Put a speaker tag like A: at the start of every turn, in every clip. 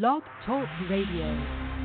A: Blog Talk Radio.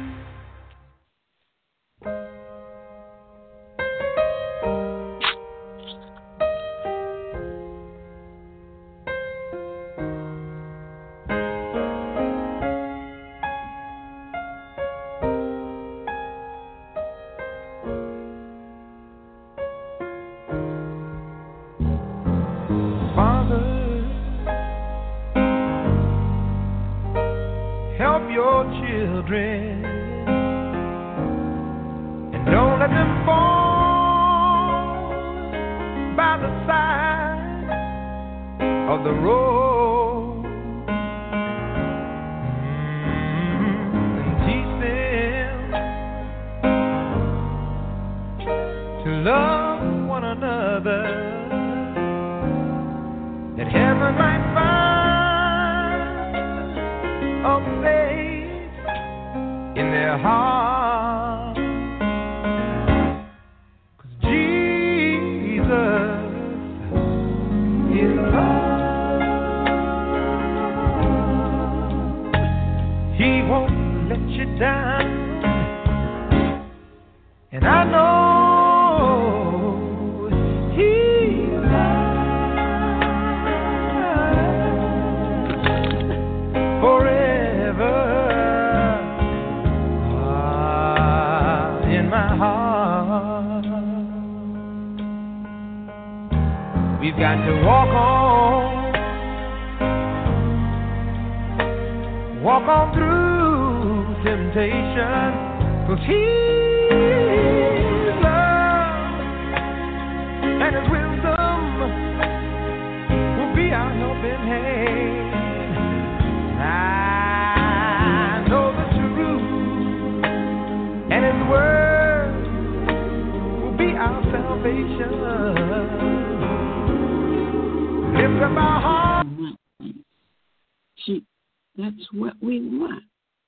B: That's what we want.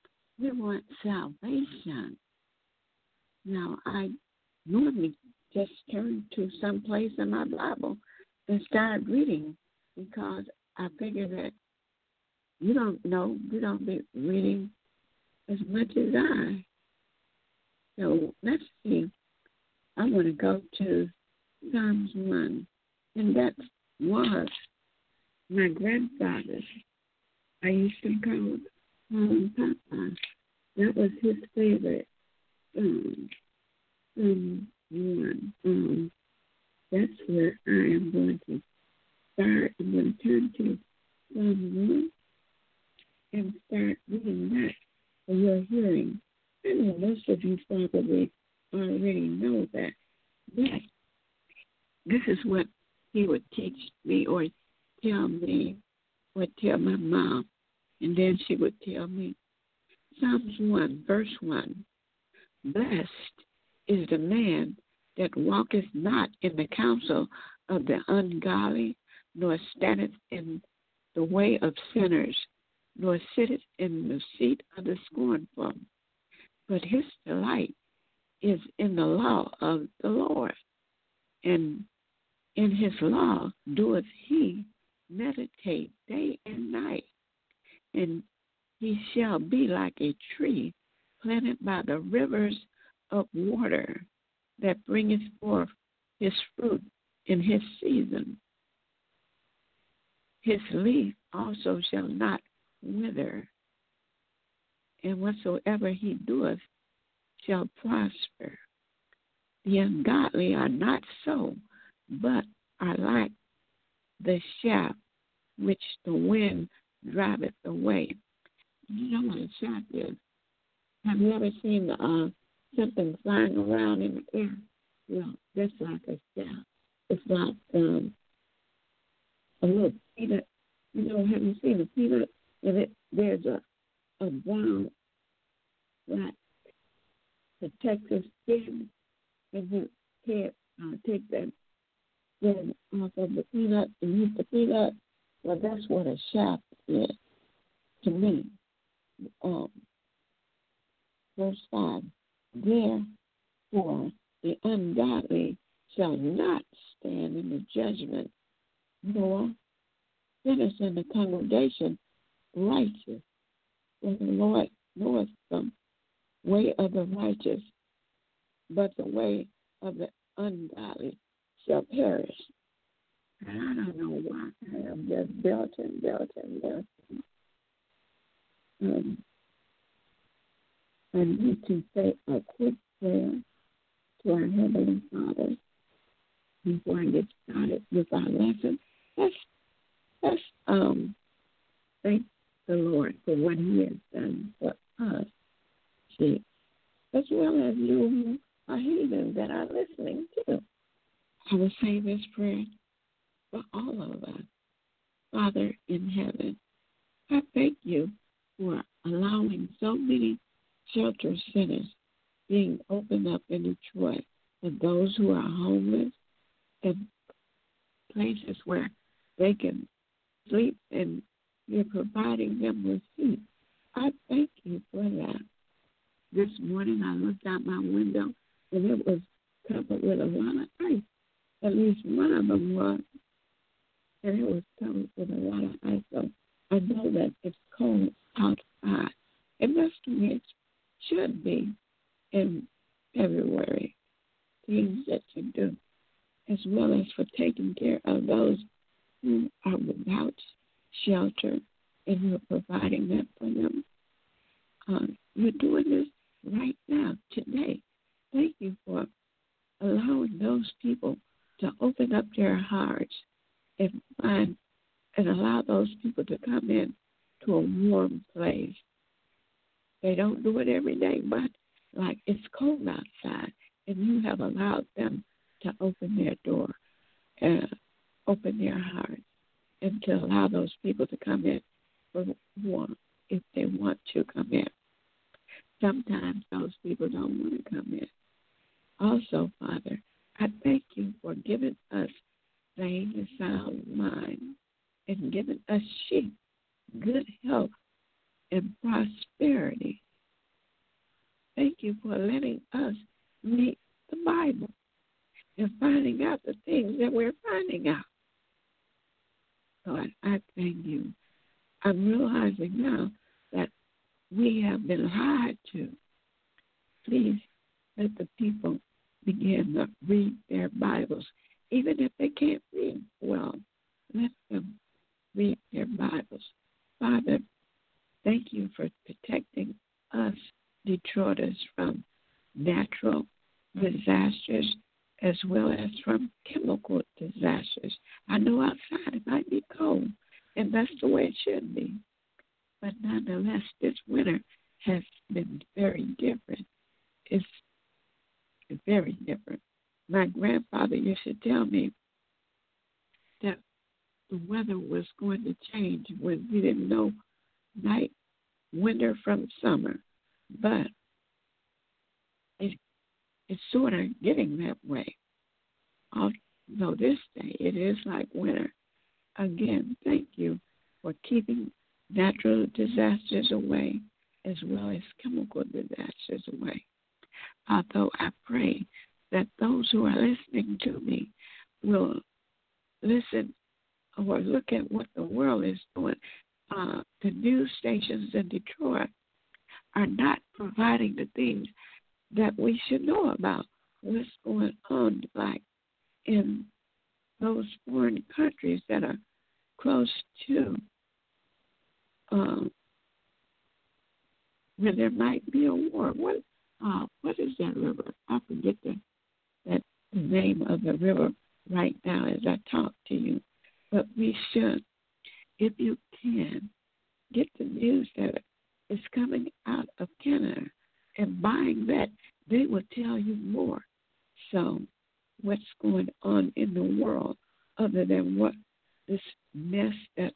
B: We want salvation. Now, I normally just turn to some place in my Bible and start reading because I figure that you don't know, you don't be reading as much as I. So let's see. I want to go to Psalms 1, and that was my grandfather's. I used to call him Papa. That was his favorite one. That's where I am going to start. I'm going to turn to Psalm 1 and start reading that for your hearing. I know most of you probably already know that. But this is what he would teach me or tell me or tell my mom. And then she would tell me, Psalms 1, verse 1, blessed is the man that walketh not in the counsel of the ungodly, nor standeth in the way of sinners, nor sitteth in the seat of the scornful. But his delight is in the law of the Lord, and in his law doeth he meditate day and night. And he shall be like a tree planted by the rivers of water that bringeth forth his fruit in his season. His leaf also shall not wither, and whatsoever he doeth shall prosper. The ungodly are not so, but are like the shaft which the wind driveth away. You know what a shaft is? Have you ever seen something flying around in the air? Well, that's like a shaft. It's like a little peanut. You know, have you seen a peanut? And there's a brown, black protective skin, and you can't take that skin off of the peanut and eat the peanut. Well, that's what a shaft is to me. Verse 5, therefore the ungodly shall not stand in the judgment, nor sinners in the congregation righteous. For the Lord knoweth the way of the righteous, but the way of the ungodly shall perish. And I don't know why I am just belting. I need to say a quick prayer to our Heavenly Father before I get started with our lesson. Let's thank the Lord for what He has done for us, see, as well as you who are heathens that are listening too. I will say this prayer for all of us. Father in heaven, I thank you for allowing so many shelter centers being opened up in Detroit for those who are homeless and places where they can sleep and you're providing them with food. I thank you for that. This morning I looked out my window and it was covered with a lot of ice. At least one of them was. And it was covered with a lot of ice. So I know that it's cold outside. And that's the way it should be in February. Things that you do, as well as for taking care of those who are without shelter and you're providing that for them. You're doing this right now, today. Thank you for allowing those people to open up their hearts and find and allow those people to come in to a warm place. They don't do it every day, but like it's cold outside, and you have allowed them to open their door, open their heart, and to allow those people to come in for warmth if they want to come in. Sometimes those people don't want to come in. Also, Father, I thank you for giving us sane and sound mind and giving us sheep, good health, and prosperity. Thank you for letting us read the Bible and finding out the things that we're finding out. Lord, I thank you. I'm realizing now that we have been lied to. Please let the people begin to read their Bibles. Even if they can't read well, let them read their Bibles. Father, thank you for protecting us, Detroiters, from natural disasters as well as from chemical disasters. I know outside it might be cold, and that's the way it should be. But nonetheless, this winter has been very different. It's very different. My grandfather used to tell me that the weather was going to change when we didn't know winter from summer. But it's sort of getting that way. Although this day it is like winter. Again, thank you for keeping natural disasters away as well as chemical disasters away. Although I pray that those who are listening to me will listen or look at what the world is doing. The news stations in Detroit are not providing the things that we should know about what's going on, like in those foreign countries that are close to where there might be a war. What is that river? I forget the name of the river right now as I talk to you. But we should, if you can, get the news that is coming out of Canada and buying that, they will tell you more. So what's going on in the world other than what this mess that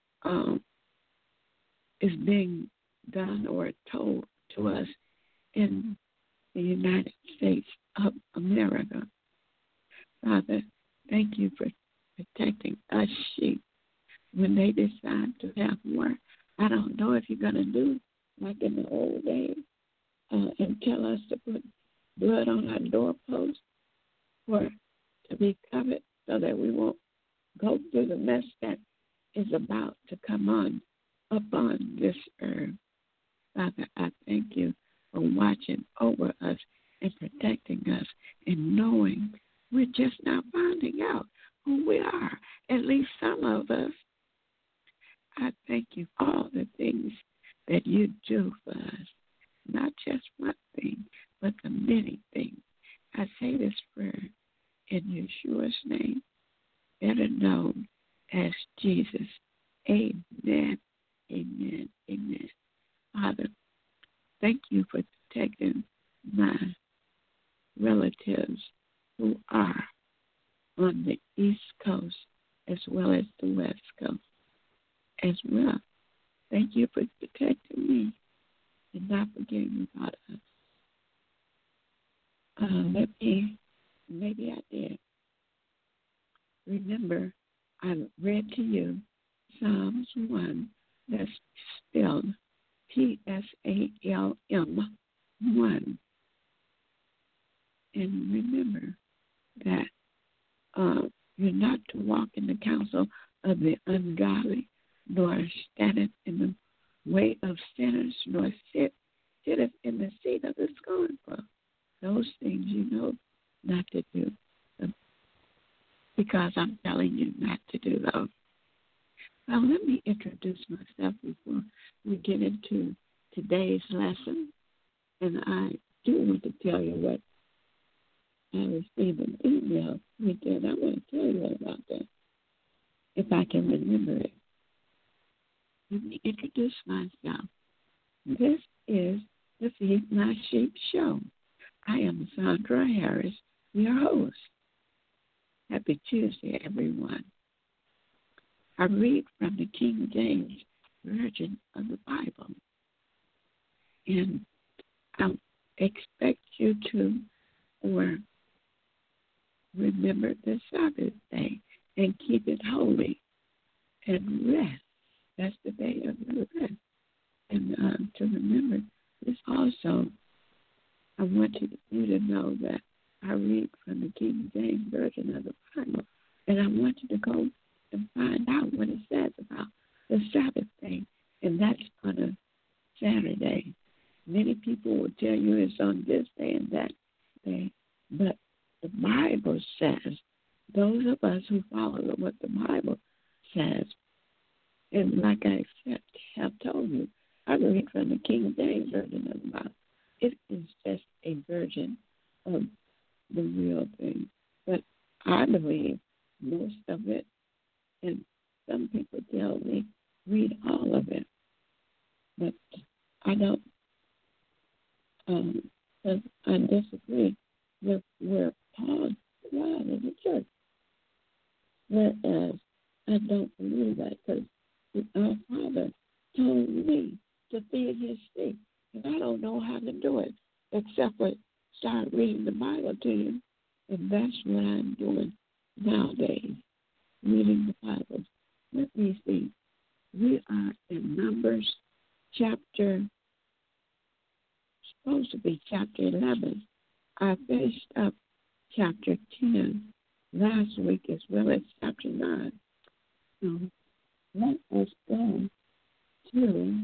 B: is being done or told to us in the United States of America. Father, thank you for protecting us sheep when they decide to have war. I don't know if you're going to do like in the old days and tell us to put blood on our doorposts or to be covered so that we won't go through the mess that is about to come on upon this earth. Father, I thank you for watching over us and protecting us and knowing we're just now finding out who we are, at least some of us. I thank you for all the things that you do for us, not just one thing, but the many things. I say this prayer in Yeshua's name, better known as Jesus. Amen, amen, amen. Father, thank you for protecting my relatives who are on the East Coast as well as the West Coast as well. Thank you for protecting me and not forgetting about us. Maybe I did. Remember, I read to you Psalms 1, that's spelled Psalm 1. And remember that you're not to walk in the counsel of the ungodly, nor standeth in the way of sinners, nor sitteth in the seat of the scornful. Those things you know not to do, because I'm telling you not to do those. Now, let me introduce myself before we get into today's lesson. And I do want to tell you what I received an email with that. I want to tell you about that, if I can remember it. Let me introduce myself. This is the Feed My Sheep show. I am Sandra Harris, your host. Happy Tuesday, everyone. I read from the King James Version of the Bible. And I expect you to remember the Sabbath day and keep it holy and rest. That's the day of your rest. And to remember this also, I want you to know that I read from the King James Version of the Bible. And I want you to go and find out what it says about the Sabbath day. And that's on a Saturday. Many people will tell you it's on this day and that day. But the Bible says, those of us who follow what the Bible says, and like I have told you, I read from the King James Version of the Bible. It is just a version of the real thing. But I believe most of it, and some people tell me, read all of it. But I don't, I disagree with where Paul tried in the church. Whereas I don't believe that, because our Father told me to feed his sheep. And I don't know how to do it except for start reading the Bible to you. And that's what I'm doing nowadays, reading the Bible. Let me see. We are in Numbers supposed to be chapter 11. I finished up chapter 10 last week as well as chapter 9. So let us go to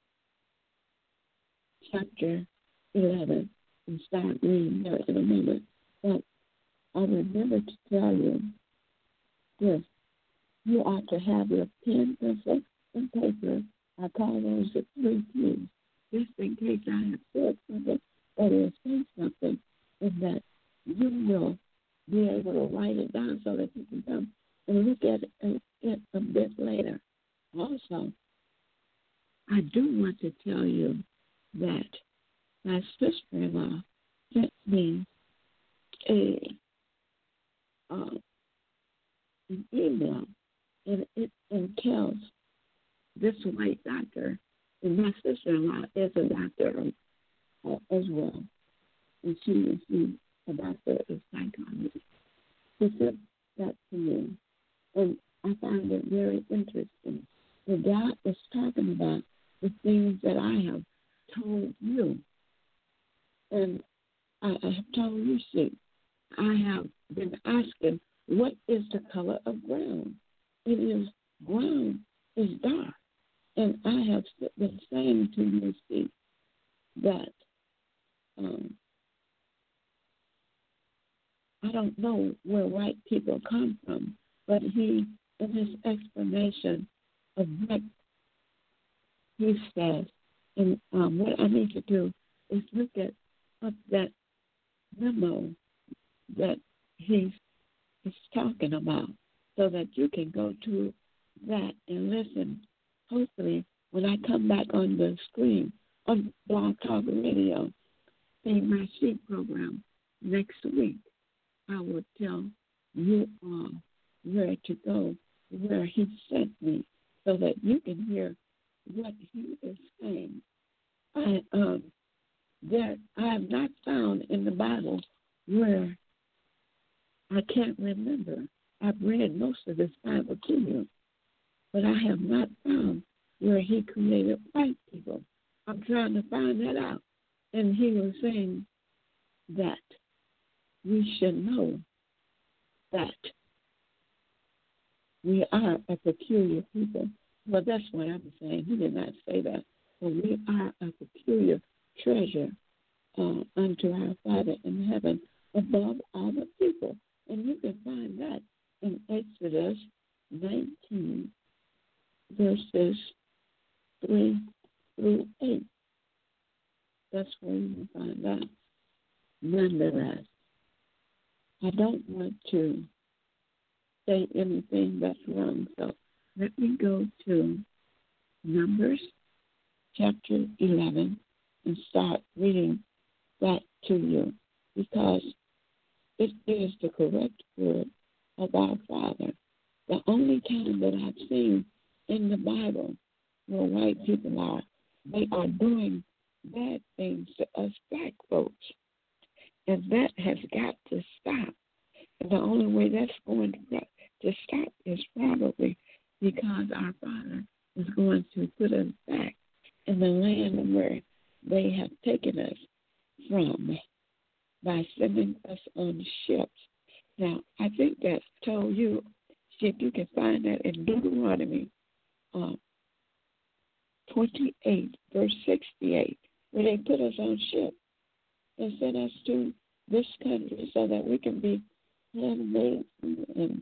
B: chapter 11 and start reading there in a minute. But I remember to tell you this. You ought to have your pen, pencil, and paper. I call those the 3 P's. Just in case I have said something or will say something, and that you will be able to write it down so that you can come and look at it a bit later. Also, I do want to tell you that my sister-in-law sent me an email, and it entails this white doctor, and my sister-in-law is a doctor as well, and she is a doctor of psychology. She sent that to me, and I find it very interesting. The God is talking about the things that I have told you, and I have told you, see, I have been asking, what is the color of ground? It is ground is dark. And I have been saying to you, see, that I don't know where white people come from, but he, in his explanation of what he says, and what I need to do is look at up that memo that he's talking about, so that you can go to that and listen. Hopefully, when I come back on the screen on Blog Talk Radio, in my sheet program next week, I will tell you all where to go, where he sent me, so that you can hear what he is saying. I have not found in the Bible where I can't remember. I've read most of this Bible to you, but I have not found where he created white people. I'm trying to find that out. And he was saying that we should know that we are a peculiar people. Well, that's what I'm saying. He did not say that. But we are a peculiar treasure unto our Father in heaven above all the people. And you can find that in Exodus 19, verses 3 through 8. That's where you can find that. Nonetheless, I don't want to say anything that's wrong, so let me go to Numbers chapter 11 and start reading that to you, because it is the correct word of our Father. The only time that I've seen in the Bible where white people are, they are doing bad things to us black folks. And that has got to stop. And the only way that's going to stop is probably because our Father is going to put us back in the land where they have taken us from by sending us on ships. Now, I think that told you, see if you can find that in Deuteronomy 28, verse 68, where they put us on ships and sent us to this country so that we can be handmaids and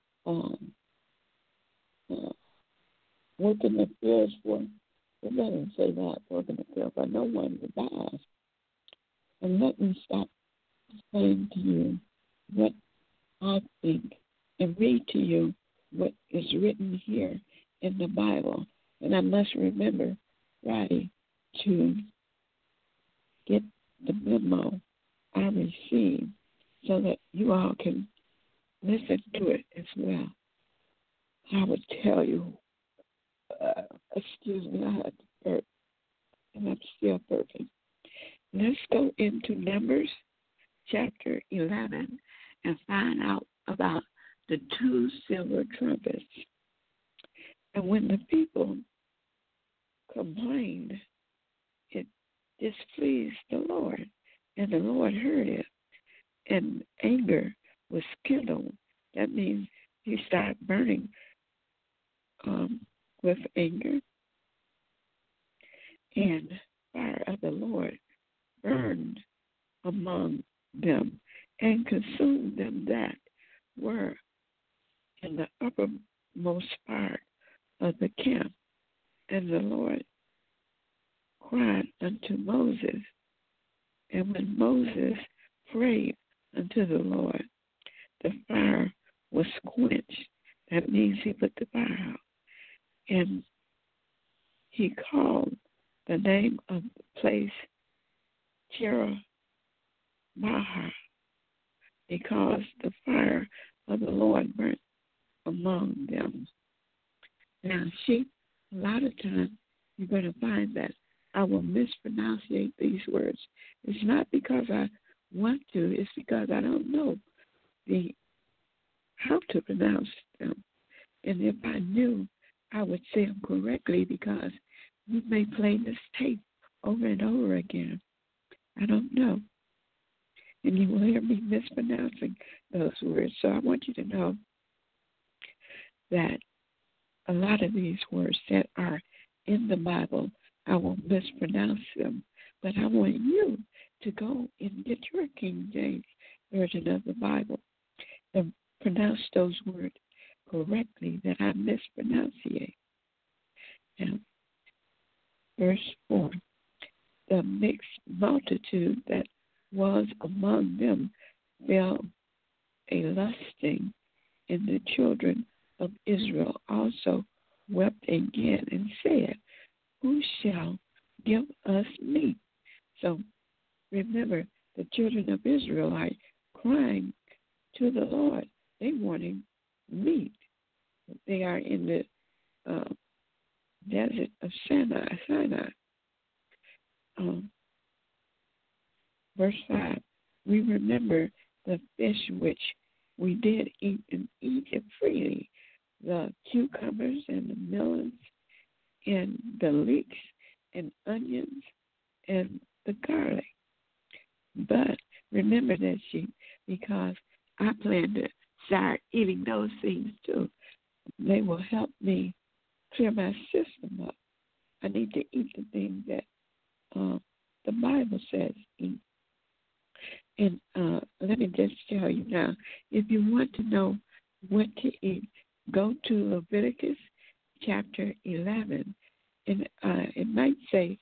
B: work in the fields for, it doesn't say that, work in the field, but no one would buy us. And let me stop saying to you what I think and read to you what is written here in the Bible. And I must remember Friday to get the memo I received so that you all can listen to it as well. I would tell you, excuse me, I had to burp, and I'm still burping. Let's go into Numbers chapter 11 and find out about the 2 silver trumpets. And when the people complained, it displeased the Lord, and the Lord heard it, and anger was kindled. That means he started burning with anger, and fire of the Lord burned among them and consumed them that were in the uppermost part of the camp. And the Lord cried unto Moses, and when Moses prayed unto the Lord, the fire was quenched. That means he put the fire out. And he called the name of the place Cherah, because the fire of the Lord burnt among them. Now, a lot of times you're going to find that I will mispronunciate these words. It's not because I want to, it's because I don't know how to pronounce them. And if I knew, I would say them correctly, because you may play this tape over and over again. I don't know. And you will hear me mispronouncing those words. So I want you to know that a lot of these words that are in the Bible, I will mispronounce them. But I want you to go and get your King James Version of the Bible and pronounce those words correctly that I mispronunciate. Now, verse 4, the mixed multitude that was among them fell a lusting, and the children of Israel also wept again and said, who shall give us meat? So remember, the children of Israel are crying to the Lord. They wanting meat. They are in the desert of Sinai. Verse 5, we remember the fish which we did eat in Egypt freely, the cucumbers and the melons and the leeks and onions and the garlic. But remember that, sheep, because I plan to start eating those things too. They will help me clear my system up. I need to eat the things that the Bible says eat. And let me just tell you now, if you want to know what to eat, go to Leviticus chapter 11. And it might say,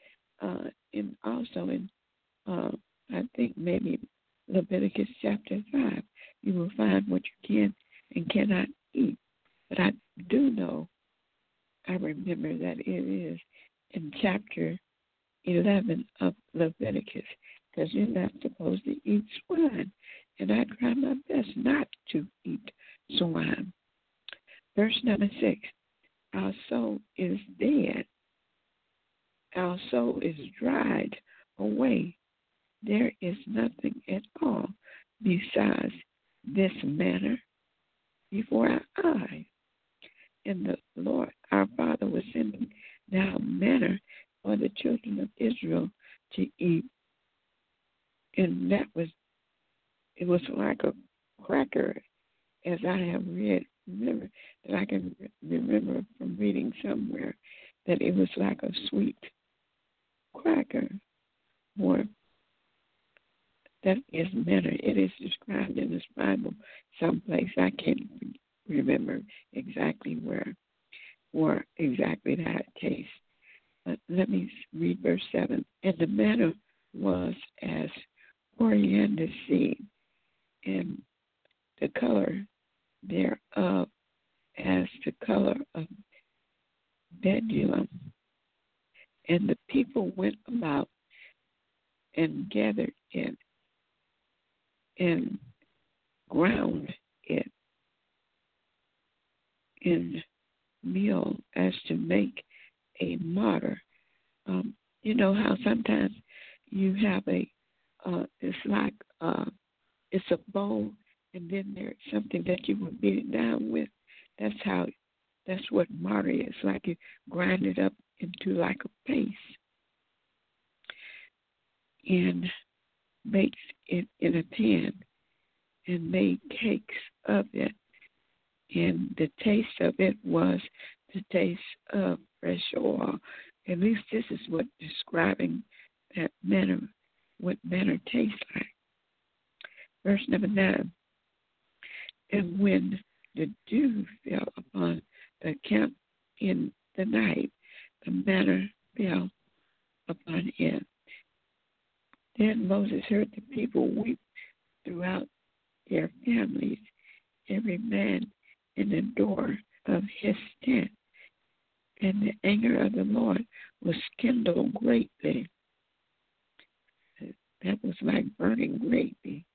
B: I think maybe Leviticus chapter 5, you will find what you can and cannot eat. But I do know, I remember that it is in chapter 11 of Leviticus, because you're not supposed to eat swine. And I try my best not to eat swine. Verse number 6, our soul is dead. Our soul is dried away. There is nothing at all besides this manna before our eyes. And the Lord, our Father, was sending down manna for the children of Israel to eat. And it was like a cracker, as I have read. Remember that I can remember from reading somewhere that it was like a sweet cracker, or that is manna. It is described in this Bible someplace. I can't remember exactly where or exactly that taste. But let me read verse 7. And the manna was as coriander seed, and the color thereof as the color of bdellium. And the people went about and gathered it and ground it in meal as to make a mortar. You know how sometimes you have it's like it's a bowl, and then there's something that you would beat it down with. That's what mortar is. Like you grind it up into like a paste and baked it in a pan and made cakes of it. And the taste of it was the taste of fresh oil. At least this is what describing that manna, what manna tastes like. Verse number 9. And when the dew fell upon the camp in the night, the manna fell upon it. Then Moses heard the people weep throughout their families, every man in the door of his tent. And the anger of the Lord was kindled greatly. That was like burning greatly.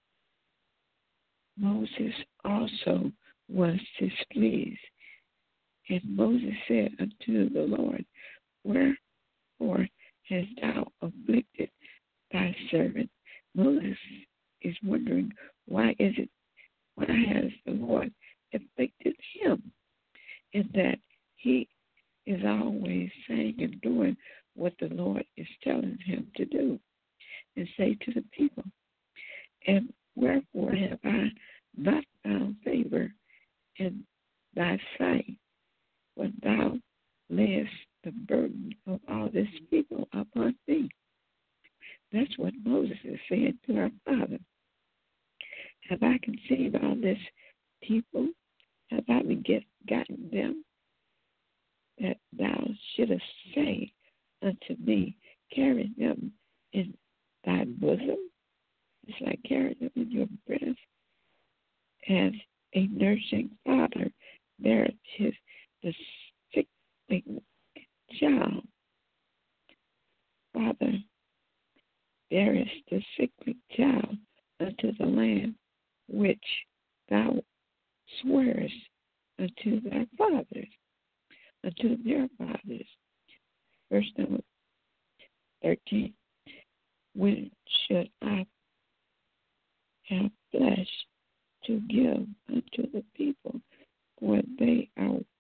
B: Moses also was displeased. And Moses said unto the Lord, wherefore hast thou afflicted thy servant? Moses is wondering, why has the Lord afflicted him? And that he is always saying and doing what the Lord is telling him to do and say to the people. And wherefore have I not found favor in thy sight, when thou layest the burden of all this people upon thee? That's what Moses is saying to our Father. Have I conceived all this people? Have I begotten them, that thou shouldest say unto me, carry them in thy bosom? It's like carrying them in your breast. As a nursing father bears the sickling child, Father, bearest the sickly child unto the land which thou swearest unto thy fathers, unto their fathers. Verse number 13. When should I have flesh to give unto the people? For they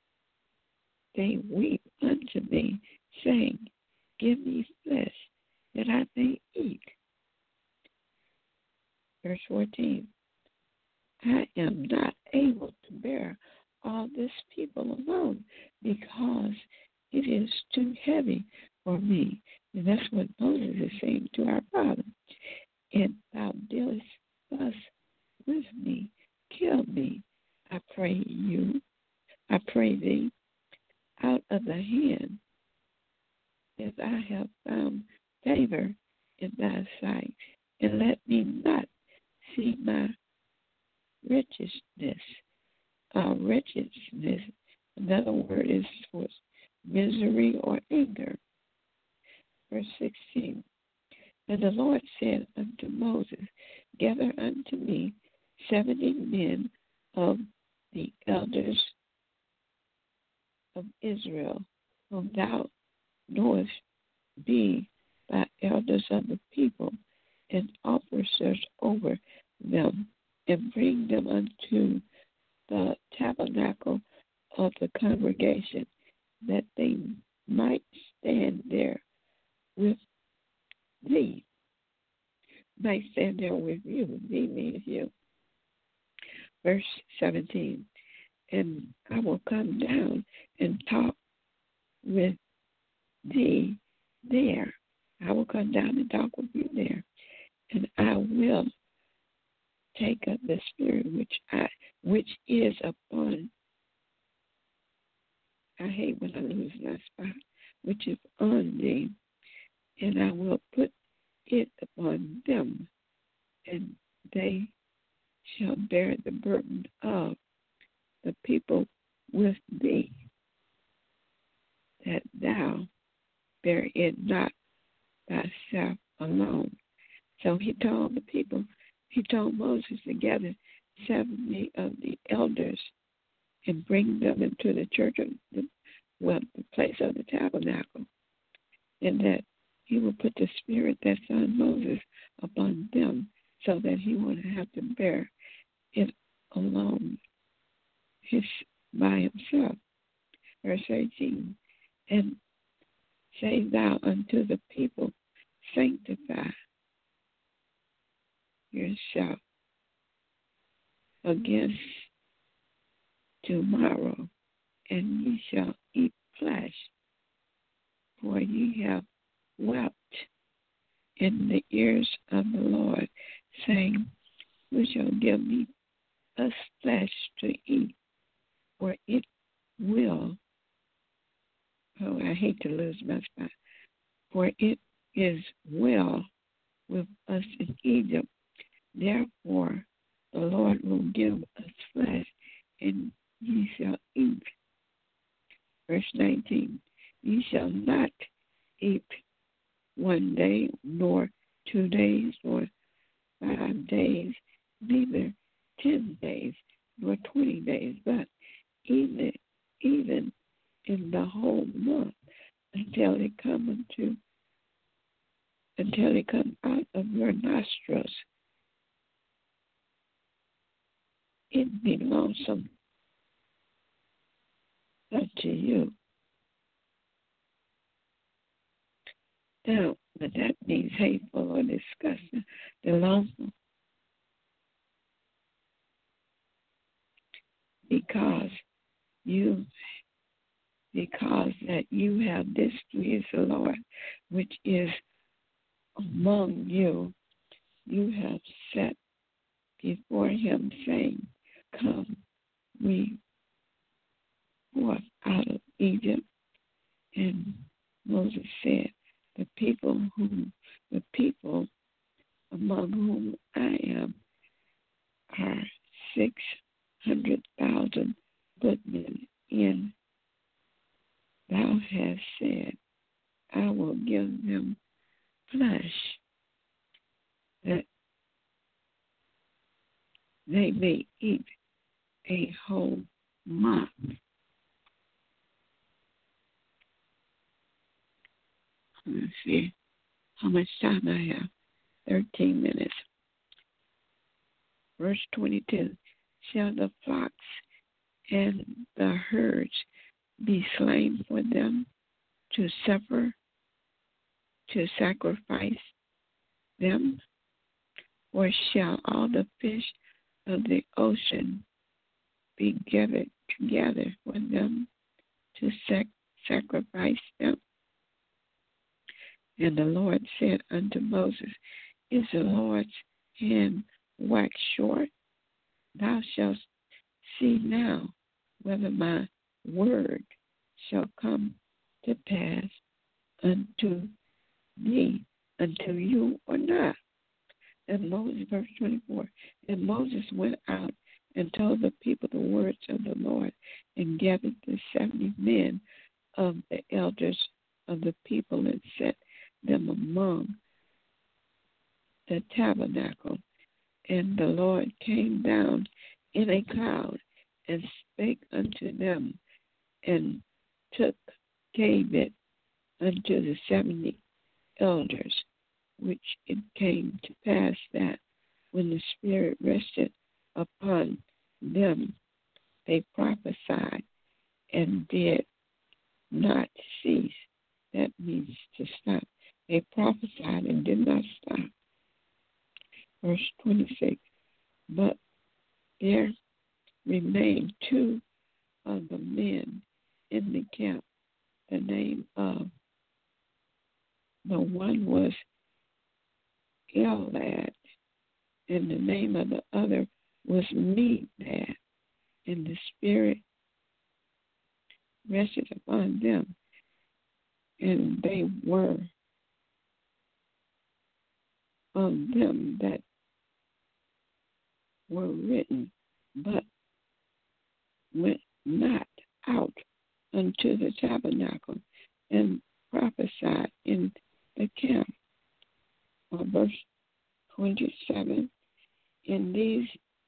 B: weep unto me, saying, give me flesh that I may eat. Verse 14. I am not able to bear all this people alone, because it is too heavy for me. And that's what Moses is saying to our Father. And thou dealest thus with me, kill me, I pray thee, out of the hand, as I have found favor in thy sight, and let me not see my wretchedness. Another word is for misery or anger. Verse 16. And the Lord said unto Moses, gather unto me 70 men of the elders of Israel, whom thou knowest be thy elders of the people, and officers over them, and bring them unto the tabernacle of the congregation, that they might stand there with thee. Might stand there with you. Thee means you. Verse 17. And I will come down and talk with thee there. I will come down and talk with you there. And I will take up the spirit which is upon, I hate when I lose my spot, which is on thee, and I will put it upon them, and they shall bear the burden of the people with thee, that thou bear it not thyself alone. So he told the people, he told Moses to gather 70 of the elders and bring them into the church of the place of the tabernacle, and that he will put the spirit that's on Moses upon them, so that he won't have to bear it alone by himself. Verse 18. And say thou unto the people, sanctify yourself against tomorrow, and ye shall eat flesh, for ye have wept in the ears of the Lord, saying, who shall give me us flesh to eat? For it will, I hate to lose my spot, for it is well with us in Egypt. Therefore the Lord will give us flesh, and ye shall eat. Verse 19. Ye shall not eat 1 day, nor 2 days, nor 5 days, neither 10 days, nor 20 days, but even in the whole month, until it come out of your nostrils. It be lonesome unto you. Now, but that means hateful or disgusting. The lonesome, because that you have this is the Lord, which is among you, you have set before him, saying, Come, we forth out of Egypt. And Moses said, the people among whom I am are 600,000 footmen. And thou hast said, I will give them flesh, that they may eat a whole month. Let's see how much time I have. 13 minutes. Verse 22. Shall the flocks and the herds be slain for them to sacrifice them? Or shall all the fish of the ocean be gathered together for them to sacrifice them? And the Lord said unto Moses, Is the Lord's hand waxed short? Thou shalt see now whether my word shall come to pass unto thee, unto you, or not. And Moses, verse 24, and Moses went out and told the people the words of the Lord, and gathered the 70 men of the elders of the people, and set them among the tabernacle. And the Lord came down in a cloud and spake unto them, and gave it unto the 70 elders, which it came to pass that when the Spirit rested upon them, they prophesied and did not cease. That means to stop. They prophesied and did not stop. Verse 26, but there remained 2 of the men in the camp. The name of the one was Elad, and the name of the other was Medad, and the Spirit rested upon them, and they were of them that were written, but went not out unto the tabernacle, and prophesied in the camp. Verse 27, and these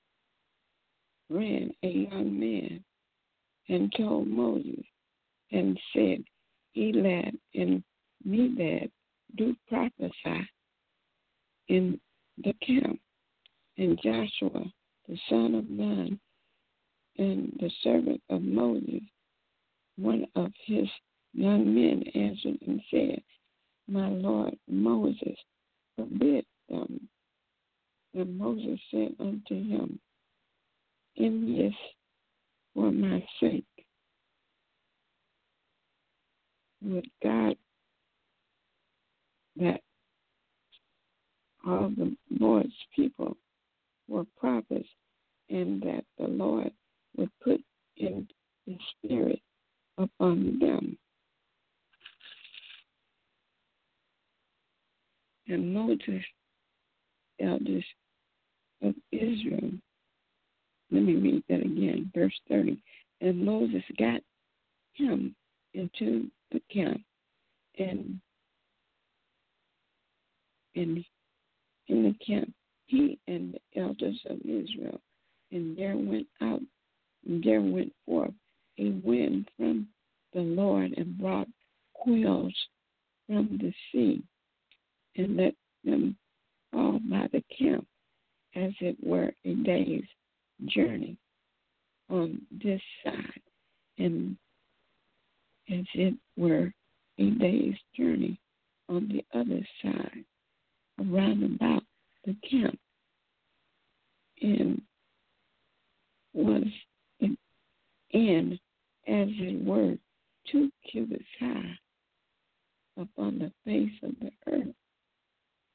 B: ran a young man and told Moses, and said, Elad and Medad do prophesy in the camp. And Joshua, the son of Nun, and the servant of Moses, one of his young men, answered and said, My Lord Moses, forbid them. And Moses said unto him, In this for my sake would God that all the Lord's people were prophets, and that the Lord would put in His Spirit upon them. And Moses, elders of Israel, let me read that again, verse 30. And Moses got him into the camp, and in the camp, he and the elders of Israel, and there went forth a wind from the Lord, and brought quails from the sea, and let them fall by the camp, as it were a day's journey on this side, and as it were a day's journey on the other side, around about the camp, and as it were 2 cubits high upon the face of the earth.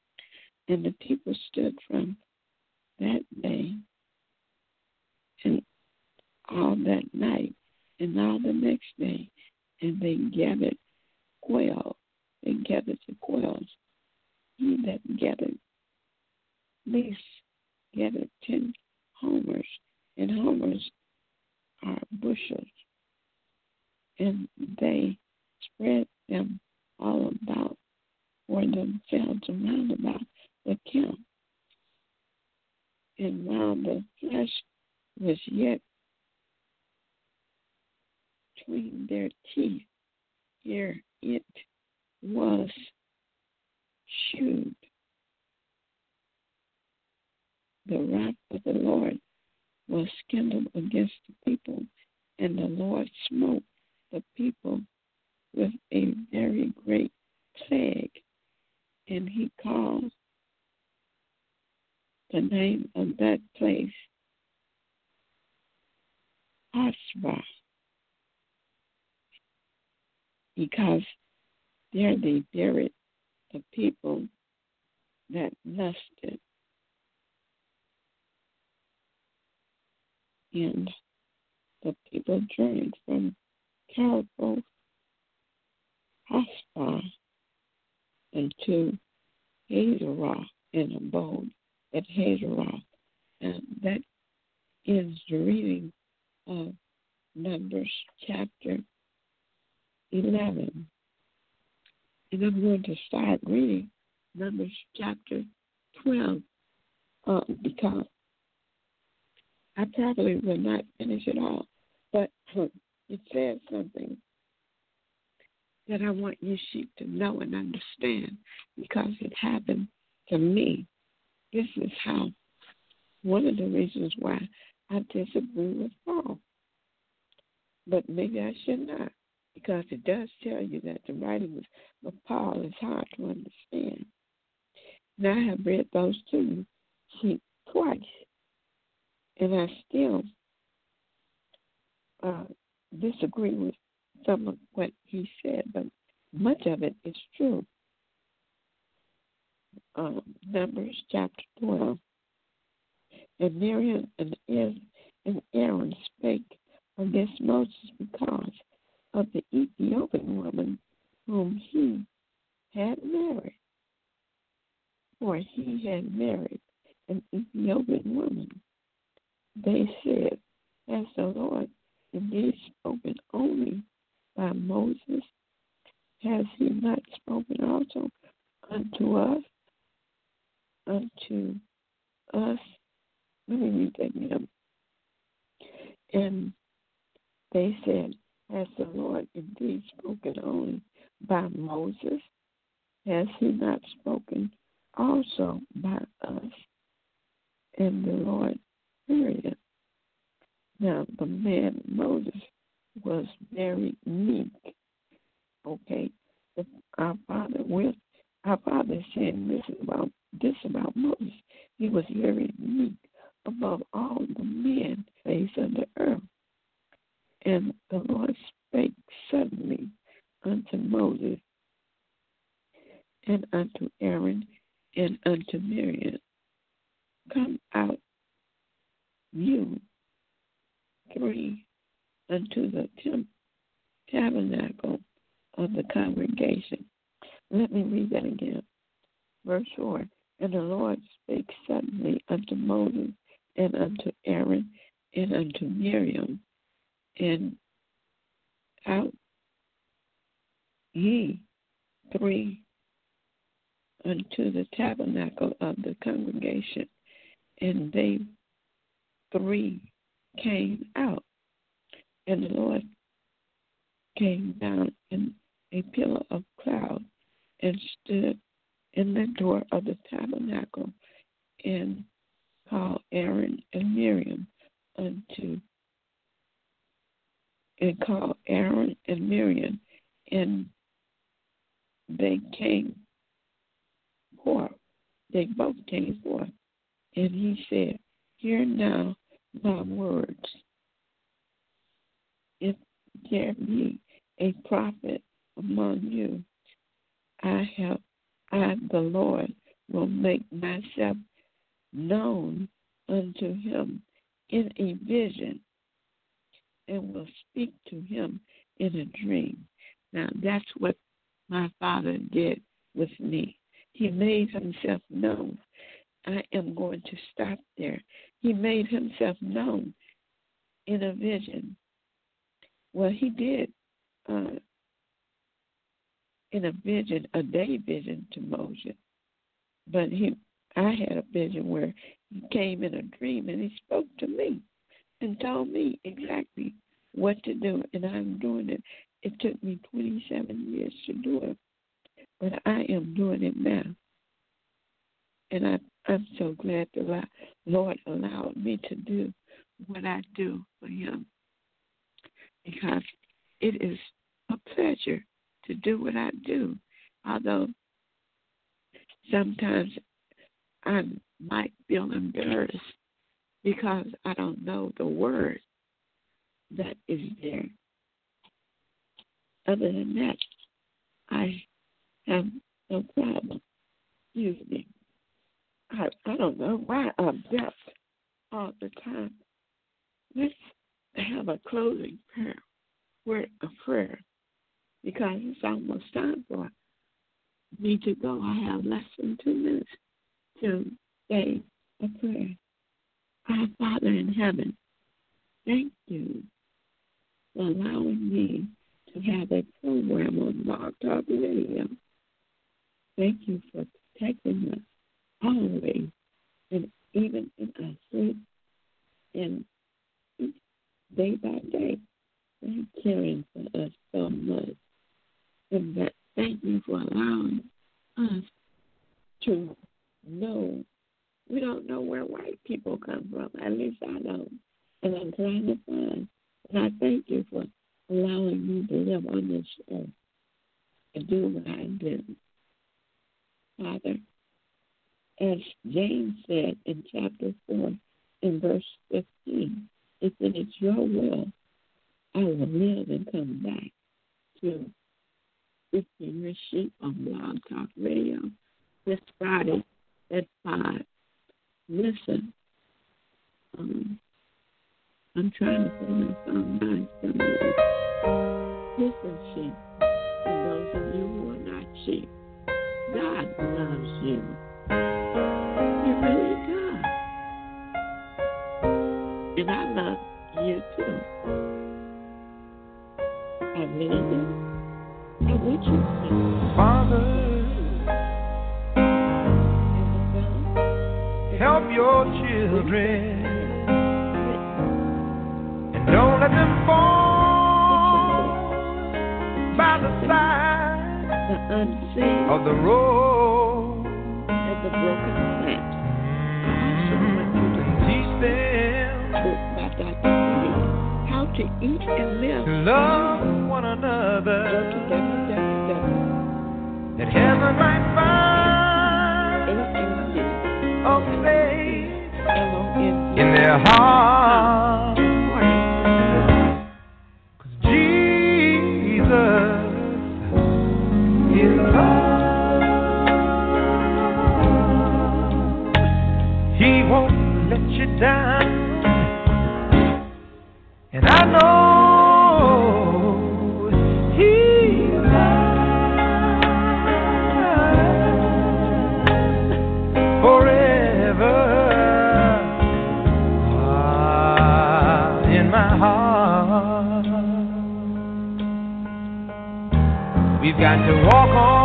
B: And the people stood from that day and all that night and all the next day, and they gathered quail. They gathered the quails. He that gathered least gathered 10 homers, and homers are bushels, and they spread them all about for themselves around about the camp. And while the flesh was yet between their teeth, here it was shewed. The wrath of the Lord was kindled against the people, and the Lord smote the people with a very great plague, and he called the name of that place Hasbah, because there they buried the people that lusted. And the people journeyed from Carmel Hasbah into Hazorah and abode at Hazorah. And that is the reading of Numbers chapter 11. And I'm going to start reading Numbers chapter 12 because I probably will not finish it all, but it says something that I want you sheep to know and understand because it happened to me. This is how one of the reasons why I disagree with Paul. But maybe I should not, because it does tell you that the writings of Paul is hard to understand. Now I have read those two sheep twice, and I still disagree with some of what he said, but much of it is true. Numbers chapter 12. And Miriam and Aaron spake against Moses because of the Ethiopian woman whom he had married. For he had married an Ethiopian woman. They said, has the Lord indeed spoken only by Moses? Has he not spoken also unto us? Let me read that again. And they said, has the Lord indeed spoken only by Moses? Has he not spoken also by us? And the Lord heard it. Now, the man Moses was very meek. Okay, our father said this about Moses. He was very meek above all the men face of the earth. And the Lord spake suddenly unto Moses and unto Aaron and unto Miriam, come out you three unto the tabernacle of the congregation. Let me read that again. Verse 4. And the Lord spake suddenly unto Moses and unto Aaron and unto Miriam, and out ye three unto the tabernacle of the congregation. And they three came out, and the Lord came down in a pillar of cloud and stood in the door of the tabernacle and called Aaron and Miriam and they came forth. They both came forth. And he said, hear now my words. If there be a prophet among you, I, the Lord, will make myself known unto him in a vision and will speak to him in a dream. Now, that's what my Father did with me. He made himself known. I am going to stop there. He made himself known in a vision. Well, he did in a vision, a day vision to Moses. But I had a vision where he came in a dream and he spoke to me and told me exactly what to do, and I'm doing it. It took me 27 years to do it, but I am doing it now. And I'm so glad the Lord allowed me to do what I do for him, because it is a pleasure to do what I do, although sometimes I might feel embarrassed because I don't know the word that is there. Other than that, I have no problem. Excuse me. I don't know why I'm deaf all the time. Let's have a closing prayer, word of prayer, because it's almost time for me to go. I have less than 2 minutes to say a prayer. Our Father in heaven, thank you for allowing me to have a program on Blog Talk Radio. Thank you for protecting us always, and even in our sleep, and day by day, and caring for us so much. And that, thank you for allowing us to know. We don't know where white people come from. At least I don't. And I'm trying to find. And I thank you for allowing me to live on this earth and do what I do. Father, as James said in chapter 4, in verse 15, if it is your will, I will live and come back to 15 Your Sheep on Blog Talk Radio this Friday at 5. Listen, I'm trying to put my song nice. Listen, sheep, and those of you who are not sheep, God loves you. He really does. And I love you too. I really do. I want you to.
A: Father, help your children, and don't let them fall by the side of the road
B: and the broken plant.
A: Teach them
B: how to eat and live,
A: to love one another, that heaven might find a place in their heart. 'Cause Jesus is love. He won't let you down, and I know He's forever in my heart. We've got to walk on.